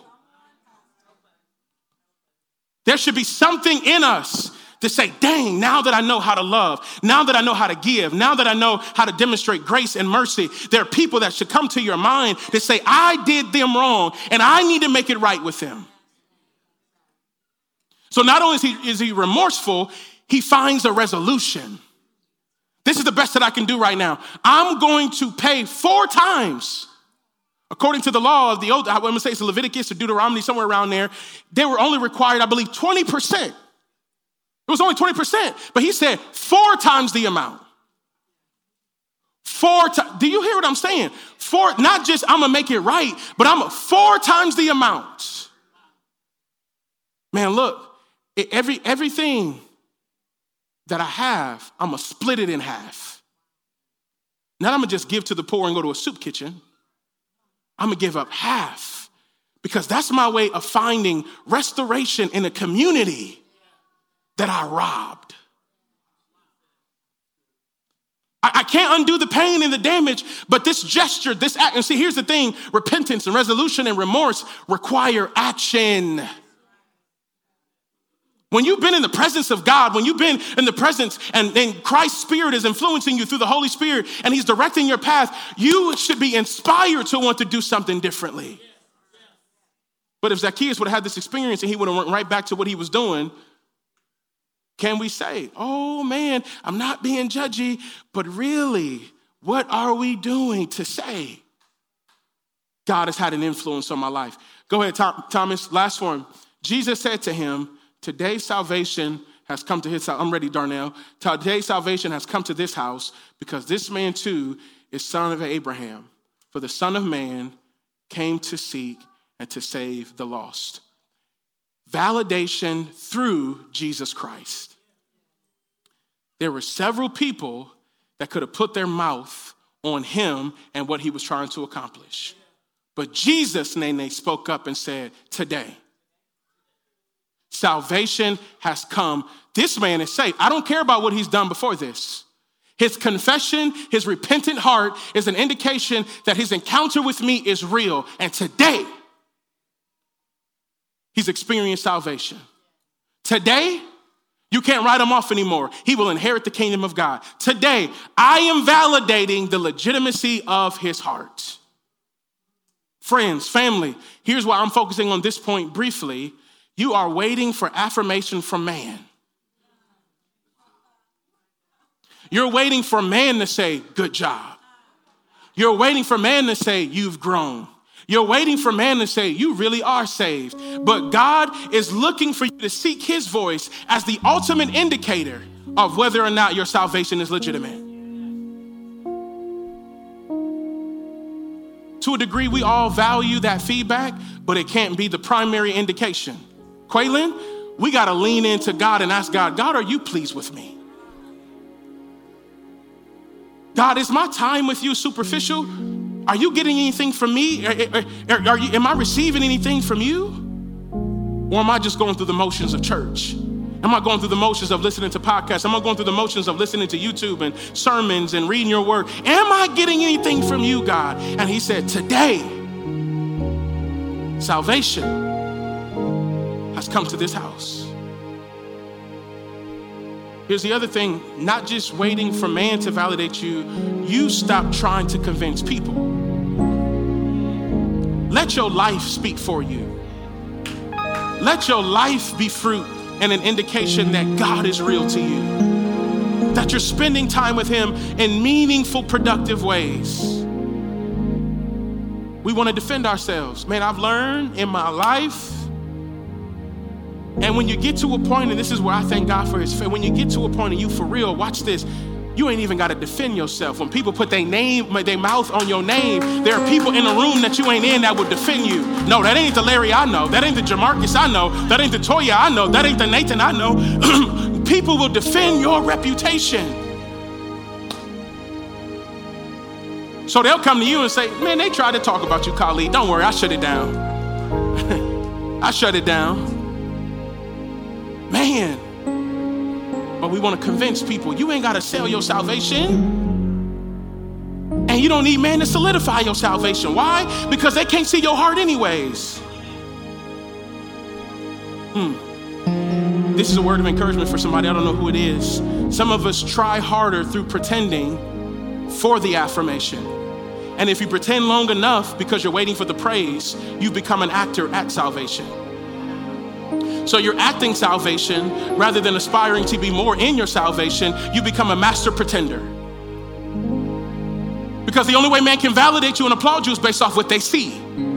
There should be something in us to say, dang, now that I know how to love, now that I know how to give, now that I know how to demonstrate grace and mercy, there are people that should come to your mind that say, I did them wrong and I need to make it right with them. So not only is he remorseful, he finds a resolution. This is the best that I can do right now. I'm going to pay 4 times. According to the law of the old, I'm going to say it's Leviticus or Deuteronomy, somewhere around there, they were only required, I believe, 20%. It was only 20%, but he said 4 times the amount. 4 times. Do you hear what I'm saying? 4, not just I'm going to make it right, but I'm 4 times the amount. Man, look, everything that I have, I'm going to split it in half. Not I'm going to just give to the poor and go to a soup kitchen. I'm going to give up half because that's my way of finding restoration in a community that I robbed. I can't undo the pain and the damage, but this gesture, this act, and see, here's the thing, repentance and resolution and remorse require action. When you've been in the presence of God, when you've been in the presence and Christ's Spirit is influencing you through the Holy Spirit and he's directing your path, you should be inspired to want to do something differently. But if Zacchaeus would have had this experience and he would have went right back to what he was doing, can we say, oh man, I'm not being judgy, but really, what are we doing to say God has had an influence on my life? Go ahead, Thomas, last one. Jesus said to him, today salvation has come to his house. I'm ready, Darnell. Today salvation has come to this house because this man too is son of Abraham. For the Son of Man came to seek and to save the lost. Validation through Jesus Christ. There were several people that could have put their mouth on him and what he was trying to accomplish. But Jesus, Nene, spoke up and said, today, salvation has come. This man is saved. I don't care about what he's done before this. His confession, his repentant heart is an indication that his encounter with me is real. And today, he's experienced salvation. Today, you can't write him off anymore. He will inherit the kingdom of God. Today, I am validating the legitimacy of his heart. Friends, family, here's why I'm focusing on this point briefly. You are waiting for affirmation from man. You're waiting for man to say, good job. You're waiting for man to say, you've grown. You're waiting for man to say, you really are saved. But God is looking for you to seek his voice as the ultimate indicator of whether or not your salvation is legitimate. To a degree, we all value that feedback, but it can't be the primary indication. Quaylin, we got to lean into God and ask God, God, are you pleased with me? God, is my time with you superficial? Are you getting anything from me? Am I receiving anything from you? Or am I just going through the motions of church? Am I going through the motions of listening to podcasts? Am I going through the motions of listening to YouTube and sermons and reading your word? Am I getting anything from you, God? And he said, today, salvation has come to this house. Here's the other thing, not just waiting for man to validate you, you stop trying to convince people. Let your life speak for you. Let your life be fruit and an indication that God is real to you, that you're spending time with him in meaningful, productive ways. We want to defend ourselves. Man, I've learned in my life. And when you get to a point, and this is where I thank God for his faith, when you get to a point and you for real, watch this, you ain't even got to defend yourself. When people put their mouth on your name, there are people in the room that you ain't in that would defend you. No, that ain't the Larry I know. That ain't the Jamarcus I know. That ain't the Toya I know. That ain't the Nathan I know. People will defend your reputation. So they'll come to you and say, man, they tried to talk about you, Khalid. Don't worry, I shut it down. I shut it down. Man, but we want to convince people you ain't got to sell your salvation, and you don't need man to solidify your salvation. Why? Because they can't see your heart anyways. This is a word of encouragement for somebody. I don't know who it is. Some of us try harder through pretending for the affirmation. And if you pretend long enough because you're waiting for the praise, you become an actor at salvation. So you're acting salvation rather than aspiring to be more in your salvation. You become a master pretender. Because the only way man can validate you and applaud you is based off what they see.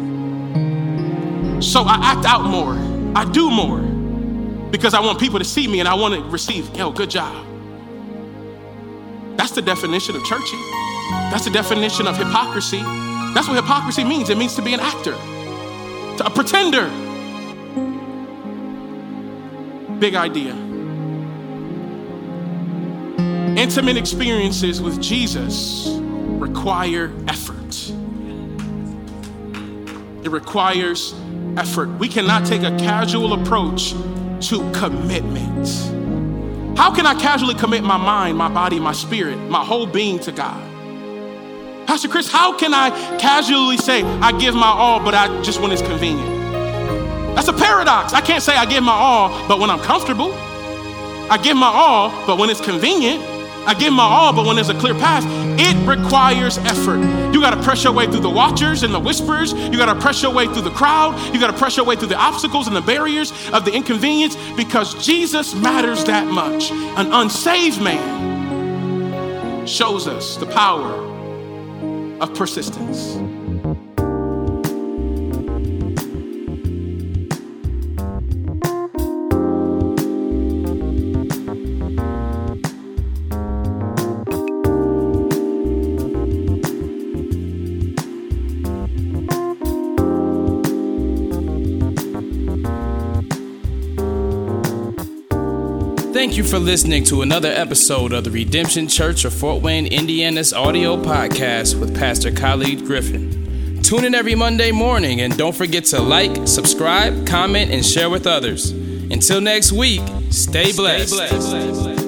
So I act out more. I do more because I want people to see me and I want to receive, good job. That's the definition of churchy. That's the definition of hypocrisy. That's what hypocrisy means. It means to be an actor, a pretender. Big idea. Intimate experiences with Jesus require effort. It requires effort. We cannot take a casual approach to commitment. How can I casually commit my mind, my body, my spirit, my whole being to God? Pastor Chris, how can I casually say I give my all, but I just when it's convenient? That's a paradox. I can't say I give my all, but when I'm comfortable. I give my all, but when it's convenient. I give my all, but when there's a clear path, it requires effort. You got to press your way through the watchers and the whispers. You got to press your way through the crowd. You got to press your way through the obstacles and the barriers of the inconvenience because Jesus matters that much. An unsaved man shows us the power of persistence. Thank you for listening to another episode of the Redemption Church of Fort Wayne, Indiana's audio podcast with Pastor Khalid Griffin. Tune in every Monday morning and don't forget to like, subscribe, comment, and share with others. Until next week, stay blessed.